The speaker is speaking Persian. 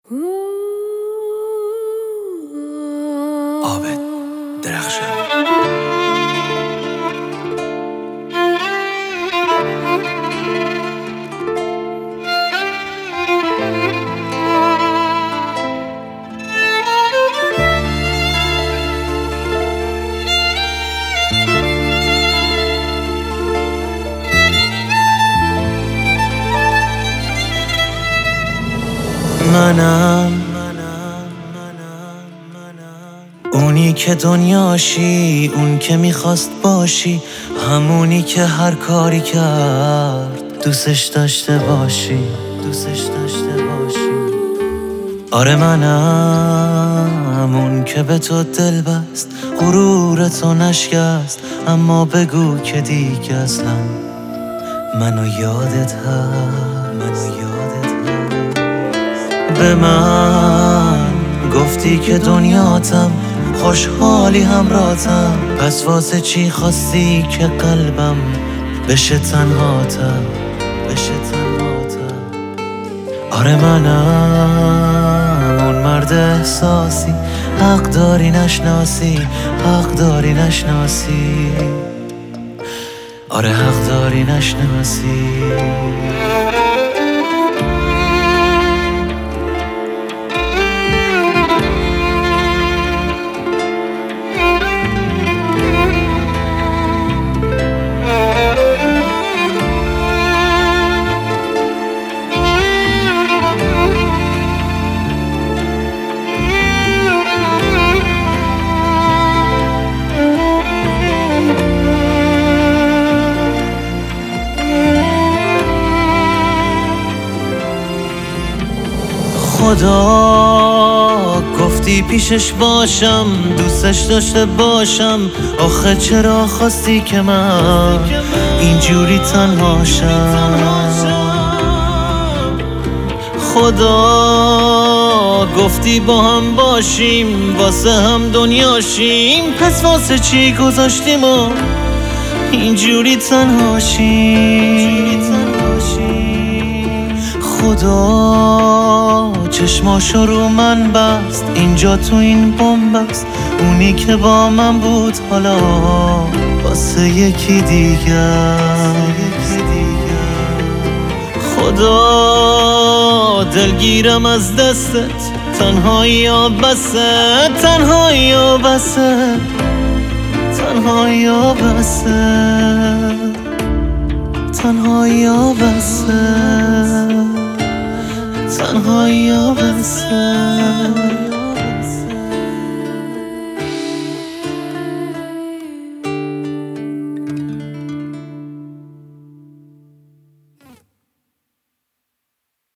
عابد درخشان. منم اونی که دنیاشی، اون که میخواست باشی، همونی که هر کاری کرد دوستش داشته باشی. آره منم اون که به تو دل بست، غرورتو نشکست، اما بگو که دیگه اصلا منو یادت هست. به من گفتی که دنیاتم، خوشحالی همراهتم، پس واسه چی خواستی که قلبم بشه تنهاتم. آره منم اون مرد احساسی، حق داری نشناسی. آره حق داری نشناسی. خدا گفتی پیشش باشم، دوستش داشته باشم، آخه چرا خواستی که من اینجوری تنهاشم؟ خدا گفتی با هم باشیم، واسه هم دنیاشیم، پس واسه چی گذاشتیم و اینجوری تنهاشیم؟ خدا چشماشو رو من بست، اینجا تو این بنبست، اونی که با من بود حالا واسه یکی دیگر. خدا دلگیرم از دستت، تنهایی و بسه، تنهایی و بسه، تنهایی و بسه، تنهایی و بسه، تنهایی و بسه.